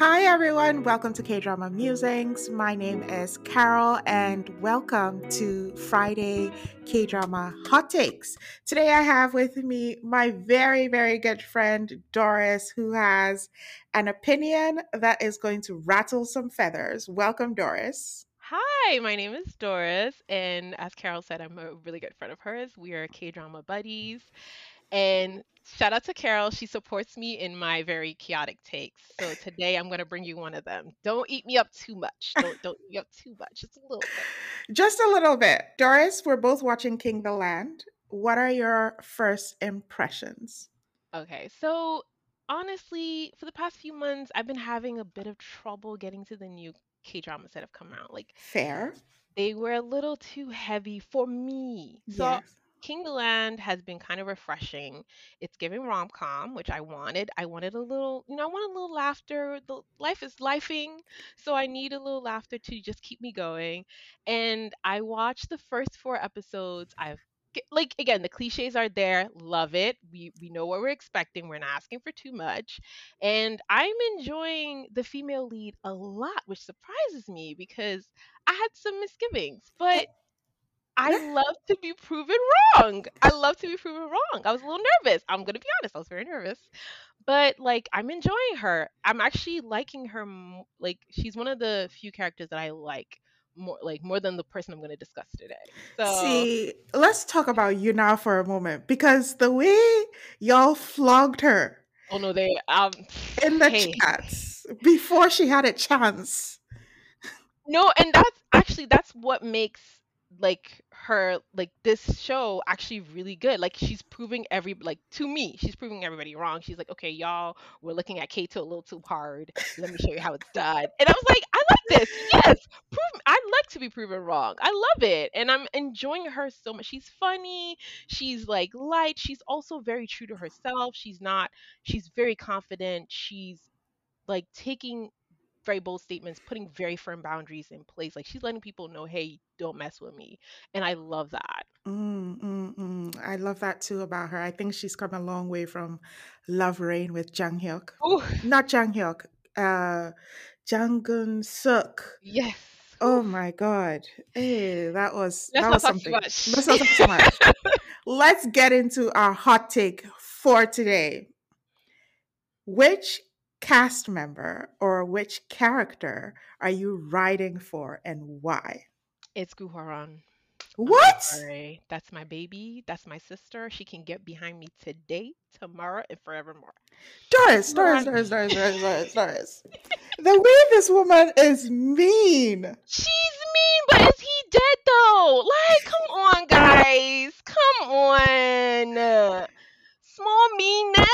Hi, everyone. Welcome to K Drama Musings. My name is Carol, and welcome to Friday K Drama Hot Takes. Today, I have with me my very, very good friend Doris, who has an opinion that is going to rattle some feathers. Welcome, Doris. Hi, my name is Doris, and as Carol said, I'm a really good friend of hers. We are K-drama buddies, and shout out to Carol. She supports me in my very chaotic takes. So today I'm going to bring you one of them. Don't eat me up too much. Don't eat me up too much. Just a little bit. Just a little bit. Doris, we're both watching King the Land. What are your first impressions? Okay, so honestly, for the past few months, I've been having a bit of trouble getting to the new K-dramas that have come out. Like Fair? they were a little too heavy for me. So Yes. King the Land has been kind of refreshing. It's giving rom-com, which I wanted. I wanted a little, I want a little laughter. The life is lifing, so I need a little laughter to just keep me going. And I watched the first four episodes. Like again, the cliches are there. Love it. We know what we're expecting. We're not asking for too much. And I'm enjoying the female lead a lot, which surprises me because I had some misgivings, but I love to be proven wrong. I love to be proven wrong. I was a little nervous. I'm gonna be honest. I was very nervous, but like I'm enjoying her. I'm actually liking her. Like she's one of the few characters that I like more than the person I'm going to discuss today. So, See, let's talk about you now for a moment because the way y'all flogged her oh no, they in the hey, chats before she had a chance. no, and that's what makes like her like this show actually really good. Like she's proving to me, she's proving everybody wrong. She's like, okay, y'all, we're looking at Kato a little too hard. Let me show you how it's done. And I was like, I like this. Yes, I like to be proven wrong. I love it, and I'm enjoying her so much. She's funny. She's like light. She's also very true to herself. She's not. She's very confident. She's like taking very bold statements, putting very firm boundaries in place. Like she's letting people know, hey, don't mess with me. And I love that. I love that too about her. I think she's come a long way from Love Rain with Jang Hyuk. Ooh, Not Jang Hyuk, Jang Gun Suk. yes. Oh Ooh. my God. Hey, Let's that not was talk too something. much. Let's not talk so much. Let's get into our hot take for today. Which cast member or which character are you writing for and why? It's Guharan. I'm What? sorry. That's my baby. That's my sister. She can get behind me today, tomorrow, and forevermore. Doris, Doris, Guharan, Doris, Doris, Doris, Doris, Doris. The way this woman is mean. she's mean, but is he dead though? Like, come on, guys. Come on. Small meanness?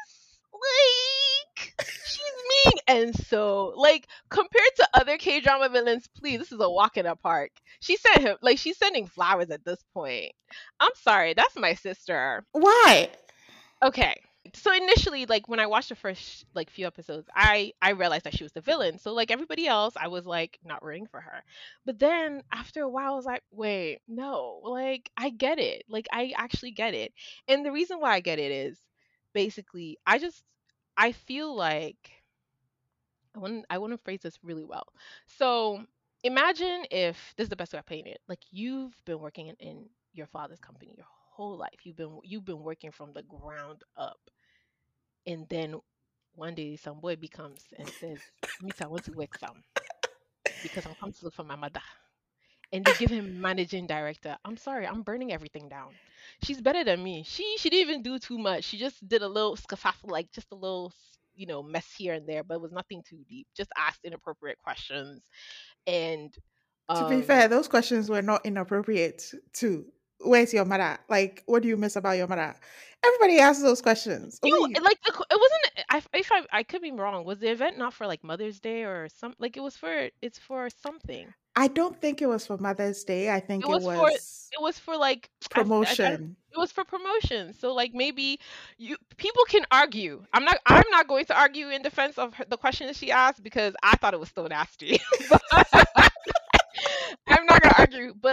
Like, she's mean. And so, like, compared to other K drama villains, please, this is a walk in the park. She sent him, like, she's sending flowers at this point. I'm sorry, that's my sister. Why? Okay. So initially, like when I watched the first like few episodes, I realized that she was the villain. So like everybody else, I was like not rooting for her. But then after a while, I was like, wait, no, like I get it. Like I actually get it. And the reason why I get it is basically I feel like I want to phrase this really well. So imagine if this is the best way of putting it. Like you've been working in your father's company your whole life. You've been working from the ground up, and then one day some boy becomes and says, "Miss, I want to work some because I'm come to look for my mother." And they give him managing director. I'm sorry, I'm burning everything down. She's better than me. She didn't even do too much. She just did a little scuffle, like just a little mess here and there, but it was nothing too deep. Just asked inappropriate questions and To be fair, um those questions were not inappropriate too. Where's your mother? Like, what do you miss about your mother? Everybody asks those questions. like it wasn't. If I could be wrong. Was the event not for like Mother's Day or some? Like it's for something. I don't think it was for Mother's Day. I It think it was for was it was for like I don't, promotion. it was for promotion. So like maybe you people can argue. I'm not going to argue in defense of the question that she asked because I thought it was still nasty. But I'm not gonna argue. But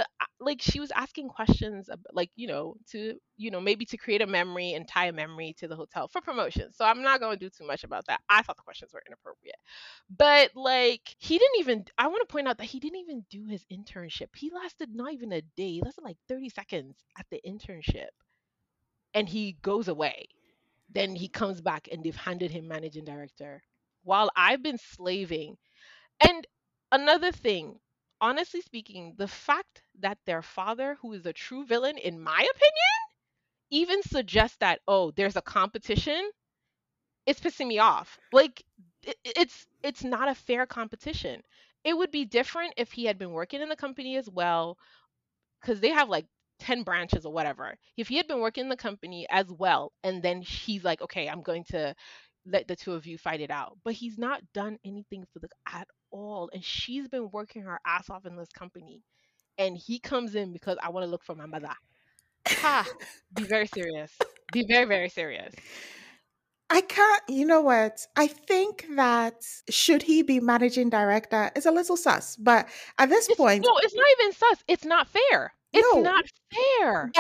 like she was asking questions like, to, maybe to create a memory and tie a memory to the hotel for promotion. So I'm not going to do too much about that. I thought the questions were inappropriate. But like he didn't even, I want to point out that he didn't even do his internship. He lasted not even a day. He lasted like 30 seconds at the internship and he goes away. Then he comes back and they've handed him managing director. While I've been slaving. And another thing, honestly speaking, the fact that their father, who is a true villain, in my opinion, even suggests that, oh, there's a competition, it's pissing me off. Like, it's not a fair competition. It would be different if he had been working in the company as well, because they have like 10 branches or whatever. If he had been working in the company as well, and then he's like, okay, I'm going to let the two of you fight it out. But he's not done anything for the at all. And she's been working her ass off in this company. And he comes in because I want to look for my mother. Ha! Be very serious. Be very, very serious. I can't, you know what? I think that should he be managing director is a little sus, but at this It's point, no, it's not even sus. It's not fair. It's no. not fair.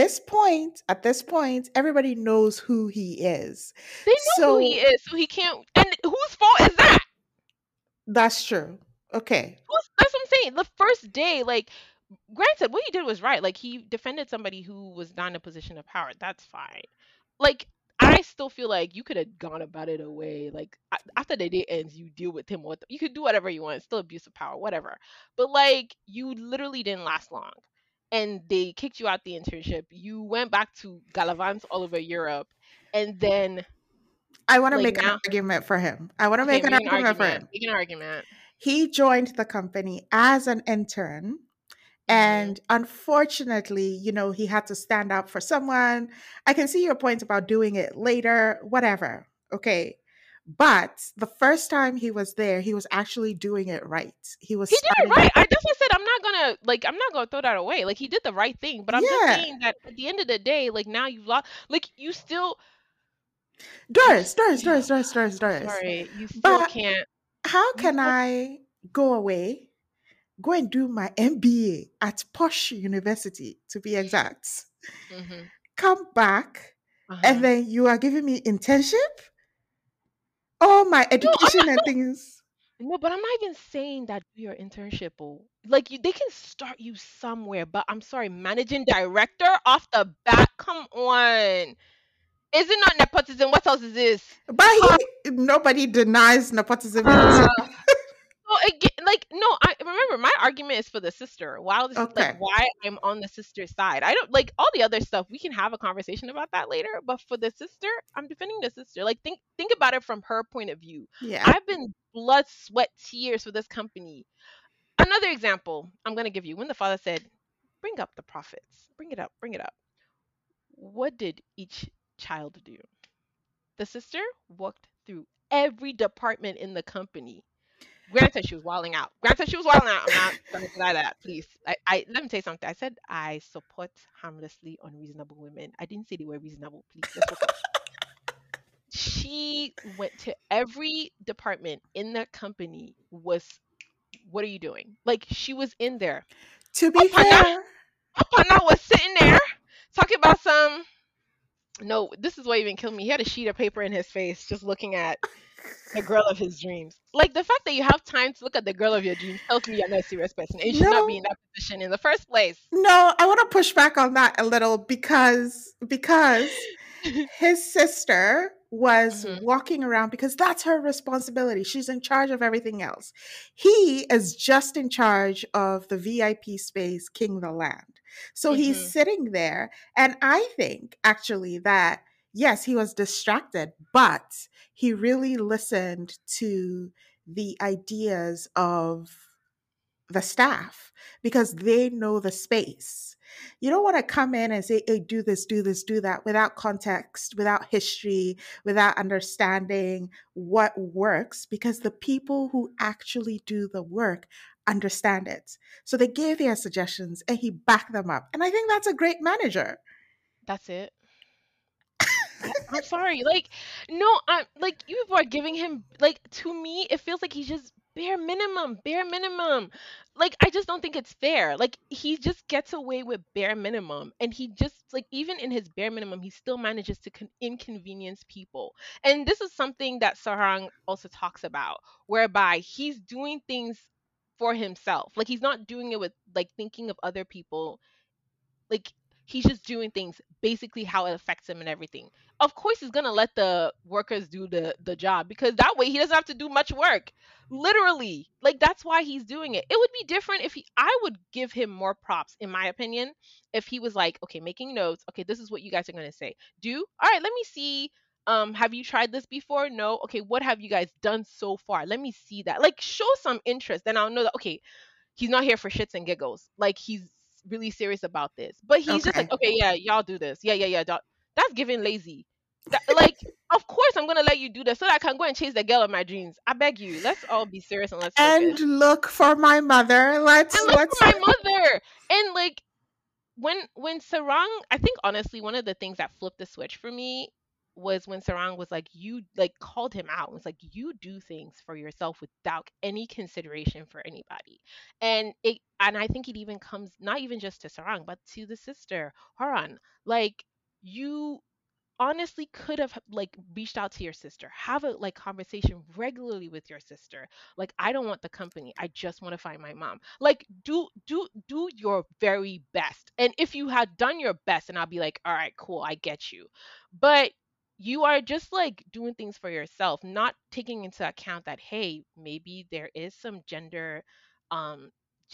At this point, everybody knows who he is. They know who he So is, so he can't. And whose fault is that? that's true. Okay. That's what I'm saying. The first day, like, granted, what he did was right. Like, he defended somebody who was not in a position of power. That's fine. Like, I still feel like you could have gone about it away. Like, after the day ends, you deal with him. You could do whatever you want. It's still abuse of power, whatever. But like, you literally didn't last long, and they kicked you out the internship. You went back to gallivants all over Europe, and then I want to like make an now, argument for him. I want to okay, make an make an argument for argument. him. Make an argument. He joined the company as an intern. Mhm. And unfortunately, he had to stand up for someone. I can see your point about doing it later, whatever. Okay. But the first time he was there, he was actually doing it right. He was He did it starting. right. I just said I'm not gonna throw that away. Like he did the right thing, but I'm just Yeah. saying that at the end of the day, like now you've lost. Like you Doris, Doris, still. Doris, Doris, Doris, Doris. Sorry, you still But can't. how You can still. I go away, go and do my MBA at Posh University, to be exact, Mhm. come back, Uh and huh. then you are giving me internship? All my No, I'm education not. and things. No, but I'm not even saying that do your internship. Oh. Like they can start you somewhere, but I'm sorry, managing director off the bat. Come on, is it not nepotism? What else is this? But nobody denies nepotism in this. Ha! Well, again, like no, I remember my argument is for the sister. While this is like Okay. why I'm on the sister's side. I don't like all the other stuff. We can have a conversation about that later. But for the sister, I'm defending the sister. Like think about it from her point of view. Yeah. I've been blood, sweat, tears for this company. Another example I'm gonna give you when the father said, "Bring up the profits. Bring it up. Bring it up." What did each child do? The sister walked through every department in the company. Granted, she was wilding out. Granted, she was wilding out. I'm not gonna deny that. Please, I let me tell you something. I said I support harmlessly unreasonable women. I didn't say they were reasonable. Please, let's focus. She went to every department in the company. What are you doing? Like she was in there. To be Opana, fair, Opana was sitting there talking about some. No, this is what even killed me. He had a sheet of paper in his face, just looking at the girl of his dreams. Like the fact that you have time to look at the girl of your dreams tells me you're not a serious person and you should not be no, in that position in the first place. no, I want to push back on that a little because his sister was Hmm. walking around because that's her responsibility. She's in charge of everything else. He is just in charge of the VIP space, King the Land. So he's Hmm. sitting there. And I think actually that, yes, he was distracted, but he really listened to the ideas of the staff because they know the space. You don't want to come in and say, hey, do this, do this, do that without context, without history, without understanding what works because the people who actually do the work understand it. So they gave their suggestions and he backed them up. And I think that's a great manager. That's it. I'm sorry. Like, no, I'm like you people are giving him like to me, it feels like he's just Bare minimum, bare minimum. Like, I just don't think it's fair. Like, he just gets away with bare minimum, and he just, like, even in his bare minimum, he still manages to inconvenience people. And this is something that Sarang also talks about, whereby he's doing things for himself. Like, he's not doing it with like thinking of other people. Like, he's just doing things basically how it affects him and everything. Of course he's gonna let the workers do the job, because that way he doesn't have to do much work. Literally, like, that's why he's doing it. It would be different if he I would give him more props, in my opinion, if he was like, okay, making notes, okay, this is what you guys are gonna say. Do all right, let me see. Have you tried this before? No. Okay, what have you guys done so far? Let me see that. Like, show some interest, then I'll know that, okay, he's not here for shits and giggles. Like, he's really serious about this. But he's just like, Okay. okay, yeah, y'all do this. Yeah, yeah, yeah. That's giving lazy. Like, of course I'm gonna let you do that so that I can go and chase the girl of my dreams. I beg you. Let's all be serious and let's focus. And look for my mother. And look for Let's my mother. And like, when Sarang, I think honestly one of the things that flipped the switch for me was when Sarang was like, you, like, called him out. It was like, you do things for yourself without any consideration for anybody. And I think it even comes not even just to Sarang but to the sister Haran. Like, you honestly could have like reached out to your sister, have a like conversation regularly with your sister. Like, I don't want the company, I just want to find my mom. Like, do your very best. And if you had done your best, and I'll be like, all right, cool, I get you. But you are just like doing things for yourself, not taking into account that, hey, maybe there is some um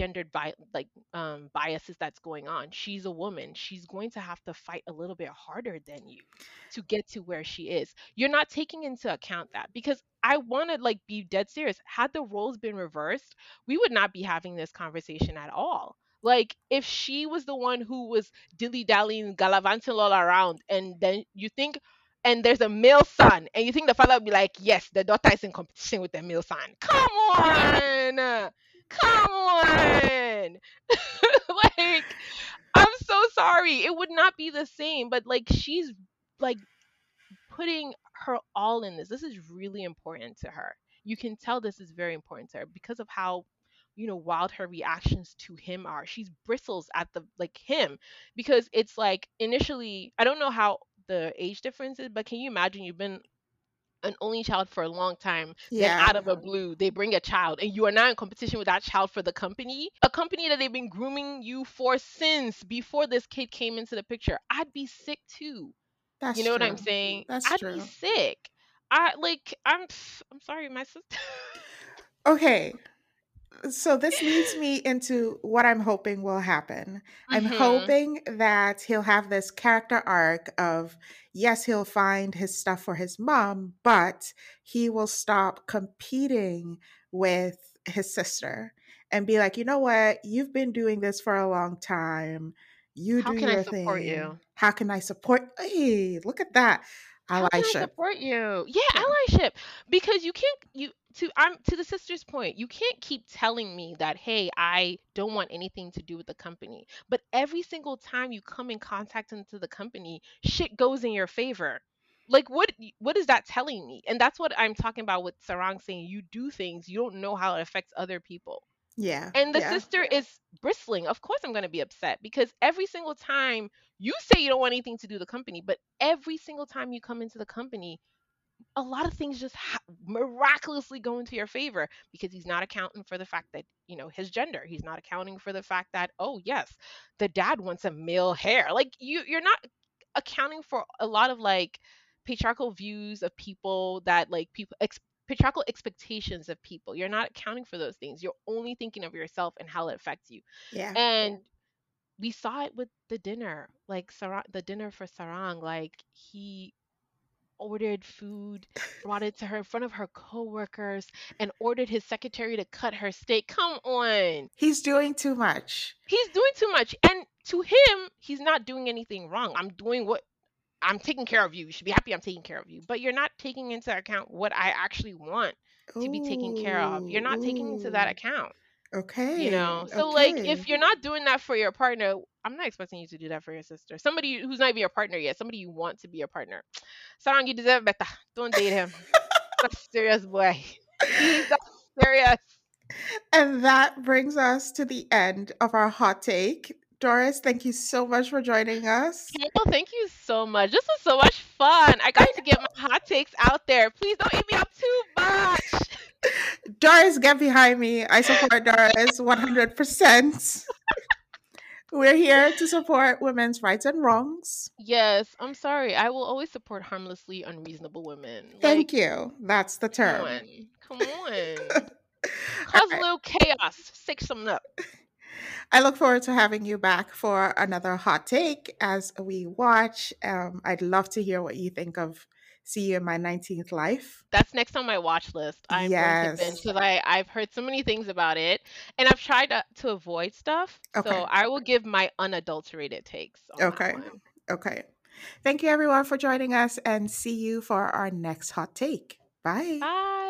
biases that's going on. She's a woman, she's going to have to fight a little bit harder than you to get to where she is. You're not taking into account that, because I want to like be dead serious. Had the roles been reversed, we would not be having this conversation at all. Like, if she was the one who was dilly dallying, gallivanting all around, and then you think, and there's a male son, and you think the father would be like, yes, the daughter is in competition with the male son. Come on, come on. Like, I'm so sorry. It would not be the same, but like, she's like putting her all in this. This is really important to her. You can tell this is very important to her because of how, wild her reactions to him are. She's bristles at the like him, because it's like, initially, I don't know how the age difference is, but can you imagine, you've been an only child for a long time, then yeah. out of a blue they bring a child, and you are now in competition with that child for the company, a company that they've been grooming you for since before this kid came into the picture. I'd be sick too. You That's know what I'm true. saying? That's I'd be true. sick. I'm sorry, my sister. Okay. So this leads me into what I'm hoping will happen. I'm Mhm. hoping that he'll have this character arc of, yes, he'll find his stuff for his mom, but he will stop competing with his sister and be like, you know what? You've been doing this for a long time. You How do can I your support thing. you? How can I support? Hey, look at that. How can I Allyship. support you? Yeah, Yeah. allyship. Because you can't you to I'm to the sister's point, you can't keep telling me that, hey, I don't want anything to do with the company. But every single time you come in contact into the company, shit goes in your favor. Like, what is that telling me? And that's what I'm talking about with Sarang saying, you do things, you don't know how it affects other people. Yeah. And the Yeah. sister is bristling. Of course I'm going to be upset, because every single time you say you don't want anything to do with the company, but every single time you come into the company, a lot of things just miraculously go into your favor, because he's not accounting for the fact that, his gender. He's not accounting for the fact that, oh yes, the dad wants a male hair. Like, you're not accounting for a lot of like patriarchal views of people, that like patriarchal expectations of people. You're not accounting for those things. You're only thinking of yourself and how it affects you. Yeah. And we saw it with the dinner, like the dinner for Sarang. Like, he ordered food, brought it to her in front of her coworkers, and ordered his secretary to cut her steak. Come on. He's doing too much. He's doing too much. And to him, he's not doing anything wrong. I'm taking care of you. You should be happy I'm taking care of you. But you're not taking into account what I actually want to be taken care of. You're Ooh, not taking into that ooh. account. Okay, So like, if okay. you're not doing that for your partner, I'm not expecting you to do that for your sister. Somebody who's not even your partner yet, somebody you want to be your partner. Sarang, you deserve better. Don't date him. That's serious boy. He's that serious. And that brings us to the end of our hot take. Doris, thank you so much for joining us. Well, thank you so much. This was so much fun. I got to get my hot takes out there. Please don't eat me up too much. Doris, get behind me. I support Doris 100%. We're here to support women's rights and wrongs. Yes, I'm sorry. I will always support harmlessly unreasonable women. Thank Like, you. That's the come term. on. Come on. All Cause a right. little chaos. Shake something up. I look forward to having you back for another hot take as we watch. I'd love to hear what you think of See You in My 19th Life. That's next on my watch list. I'm going to binge Yes. because I've heard so many things about it, and I've tried to avoid stuff. So Okay. I will give my unadulterated takes on that Okay. one. Okay. Thank you, everyone, for joining us, and see you for our next hot take. Bye. Bye.